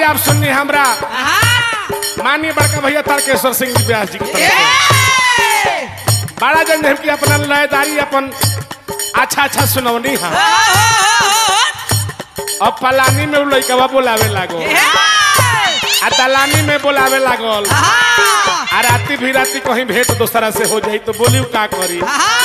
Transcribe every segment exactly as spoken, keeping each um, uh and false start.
आप सुननी हमरा माननीय बड़का भैया तारकेश्वर सिंह जी व्यास जी की तरफ से बड़ा जन हम की अपना लयदारी अपन अच्छा अच्छा सुनौनी है। अब पलानी में लइकवा बोलावे लागो आ दलानी में बोलावे लागल आ राती भी राती कहीं भेंट दोसरा से हो जाई तो बोली का करी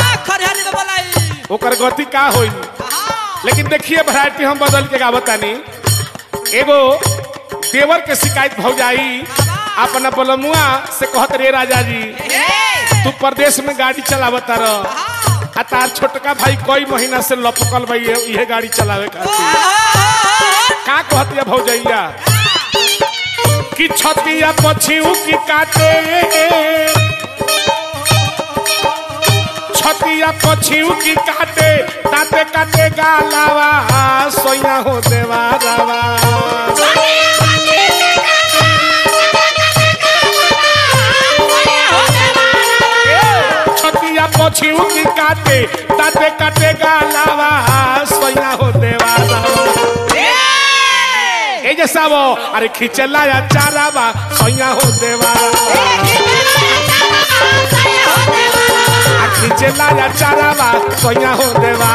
ओकर गति का होई। लेकिन देखिए वैरायटी हम बदल के गावतानी। एगो देवर के शिकायत हो जाई अपना बलमुआ से कहत रे राजा जी तू प्रदेश में गाड़ी चलावता रह आ तार छोटका भाई कई महीना से लपकल भाई ये गाड़ी चलावे खातिर का कहतिया भौजैया कि छतिया पछिउ की काटे छतिया पछिउ की काटे ताते काटे गालावा सोया हो देवा रावा छतिया पछिउ की काटे ताते काटे गालावा सोया हो देवा रावा ए जैसा वो अरे खिचला या चारावा सोया हो देवा खिचला या चारावा सोया हो देवा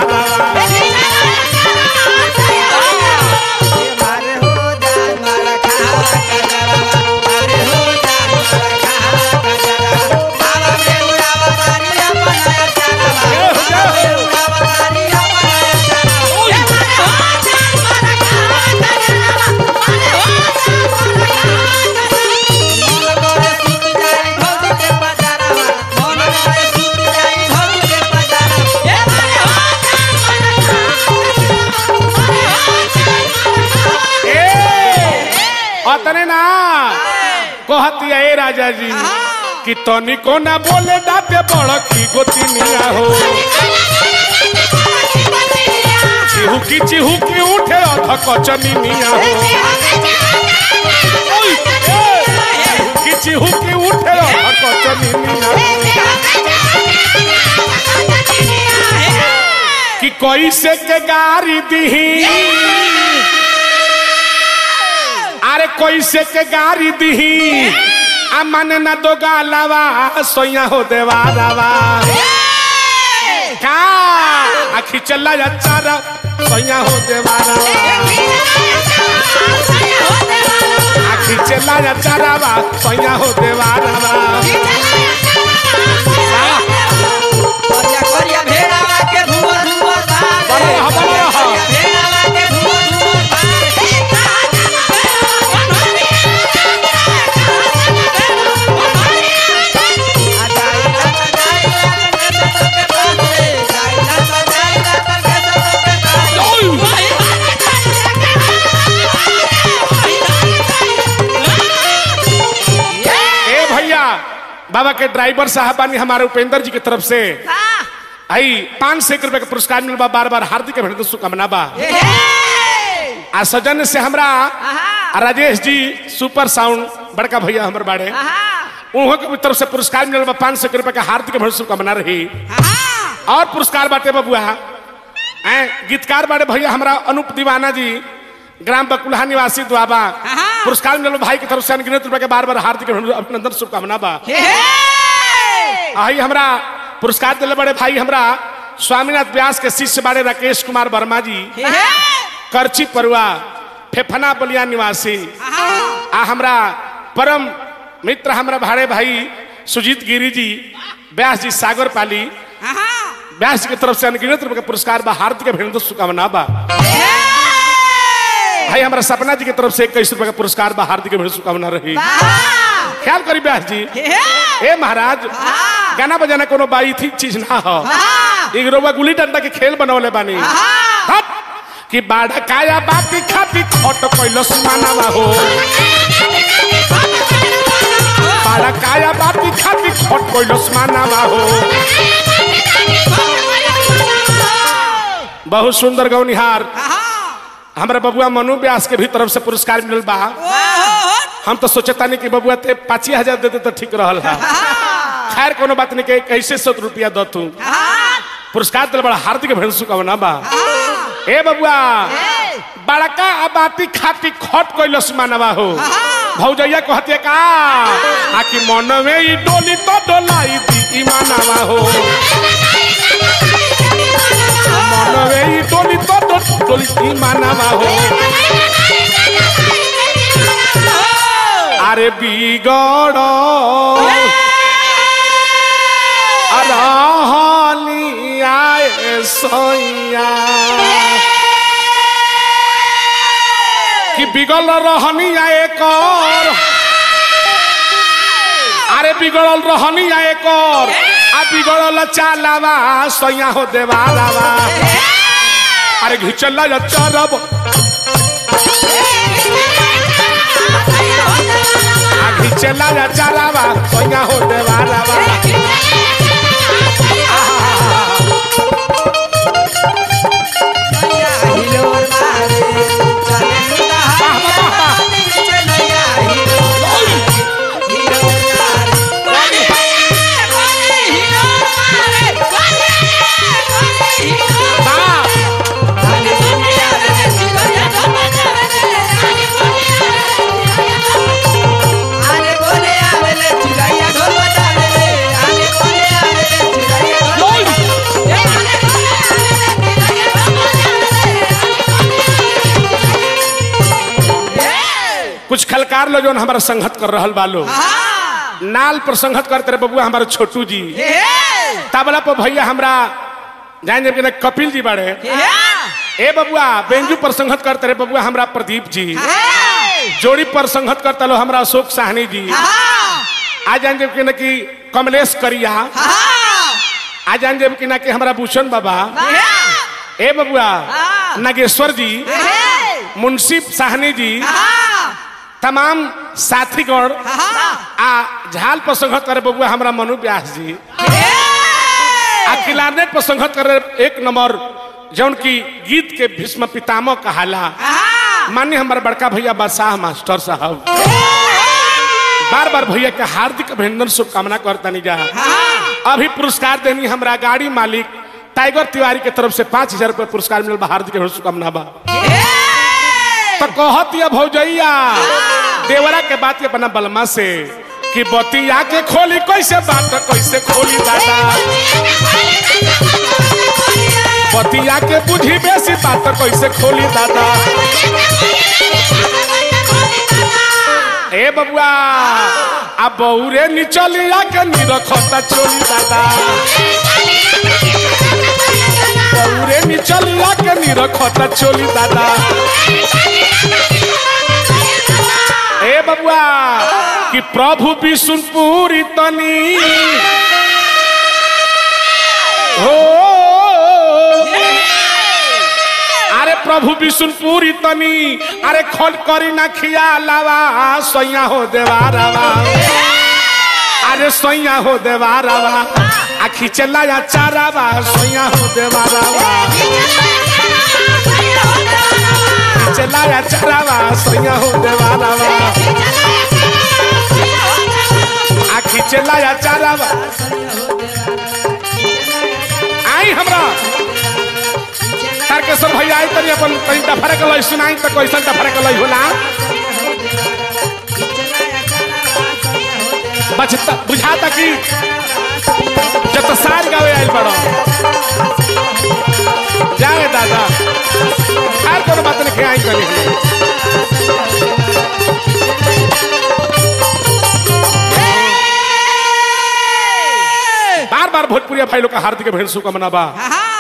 अतने ना कहतिया ए राजा जी कि तनिको ना बोले दाते बड़की गोतिनिया हो चिहुकी चिहुकी उठे अध कचनिया हो चिहुकी चिहुकी उठे अध कचनिया कि कैसे के गारी दीही अरे कैसे के गारी दीही आ माने ना दो गालावा सोया हो देवा रावा का आखी चला जा चारा सोया हो देवा रावा आखी चला जा चारावा सोया हो देवा रावा कोरिया कोरिया भेड़ावा के भुआ भुआ बड़ा बड़ा बाबा के ड्राइवर साहबानी हमारे उपेंद्र जी की तरफ से आई पांच सौ रुपए का पुरस्कार मिलबा बार बार हार्दिक अभिनंदन शुभकामना बा। आ सजन से हमरा राजेश जी सुपर साउंड बड़का भैया हमारे बाड़े उन्हों की तरफ से पुरस्कार मिलबा पांच सौ रुपए का हार्दिक अभिनंदन शुभकामना रही। और पुरस्कार बाटे बबुआ गीतकार बाड़े भैया हमारा अनूप दीवाना जी ग्राम बकुलहा निवासी दुआबा पुरस्कार मिलो भाई की तरफ से अनगिनत रुपए के बार बार हार्दिक अभिनंदन शुभकामना बा। आई हमरा पुरस्कार दिले बड़े भाई हमरा स्वामीनाथ व्यास के शिष्य बाड़े राकेश कुमार वर्मा जी करची परुआ फेफना बलिया निवासी आ हमरा परम मित्र हमरा भाड़े भाई सुजीत गिरी जी व्यास जी सागर पाली व्यास जी की तरफ से अनगिनत रुपए का पुरस्कार बा हार्दिक अभिनंदन शुभकामना बा। भाई हमारा सपना जी की तरफ से इक्कीस रुपए का पुरस्कार बा हार्दिक अभिनंदन शुभकामना रही। ख्याल करी व्यास जी ए महाराज गाना बजाना कोनो बाई थी चीज ना हो एक रोबा गुली डंडा के खेल बनवले बानी कि बाड़ा काया बाती खाती खोट कोइलस मानावा हो बाड़ा काया बाती खाती खोट कोइलस मानावा हो। बहुत सुंदर गौनिहार हमारे बबुआ मनु व्यास के भी तरफ से पुरस्कार मिल बा। हम तो सोचता नहीं कि बबुआ ते पाँच हजार देते तो ठीक रहल है। खैर कोनो बात नहीं के कैसे सौ रुपया दो तू पुरस्कार दिल बड़ा हार्दिक अभिनंदन शुभकामना बा। ए बबुआ बड़का आबाती खाती खट कैलस मानवा हो भौजैया कहते का आकि मनवे ई डोली तो डोलाई दी ई मानवा हो मनवे ई डोली तो डोली दी मानवा हो अरे बिगड़ रहनिया सोइया कि बिगल रहनिया एक और अरे बिगड़ल रहनिया एक और आ बिगड़ल चालावा सोइया हो देवालावा अरे घिचल चरब आ घिचला चालावा सोइया हो देवालावा कुछ खलकार लो जो हमारा संगत कर रहल बालो नाल पर संगत करते रहे बबुआ हमारे छोटू जी तबला पर भैया हमरा जान जब कपिल जी बड़े ए बबुआ बेंजू पर संगत करते रहे बबुआ हमरा प्रदीप जी जोड़ी पर संगत करता लो हमरा अशोक साहनी जी आज जान जब कि कमलेश करिया आज जान जब कि ना कि हमरा भूषण बाबा ए बबुआ नागेश्वर जी मुंशी साहनी जी तमाम साथीगण आ झाल पर संगत करे बबुआ हमरा मनु व्यास जी आ किलारनेट पर संगत करे एक नंबर जौन की गीत के भीष्म पितामह कहाला माननीय हमारे बड़का भैया बादशाह मास्टर साहब बार बार भैया के हार्दिक अभिनंदन शुभकामना करता नहीं जा अभी पुरस्कार देनी हमरा गाड़ी मालिक टाइगर तिवारी के तरफ से पांच हजार रुपये पुरस्कार मिल हार्दिक शुभकामना बा तो कहत या भौजैया देवरा के बात के बना बलमा से कि बतिया के खोली कैसे बात कैसे खोली दादा बतिया के बुझी बेसी बात कैसे खोली दादा ए बबुआ अब बौरे निचलिया के निरखता चोली दादा बौरे निचलिया के निरखता चोली दादा ए बबुआ कि प्रभु विष्णुपुरी तनी हो अरे प्रभु विष्णुपुरी तनी अरे खोल करी ना खिया लावा सोया हो देवारावा अरे सोया हो देवारावा आ खिचला या चारावा सोया हो देवारावा खिचला या चारावा सोया हो देवारावा आ खिचला या चारावा आई हमरा तारकेश्वर भैया आई तनी अपन तनी दफरे के लई सुनाई त कैसन दफरे के लई होला बचता बुझाता कि जब तो सार गावे आइल बड़ो जाए दादा हर कोनो बात नहीं आई कनी बार बार भोजपुरिया भाई लोग का हार्दिक अभिनंदन शुभकामना बा।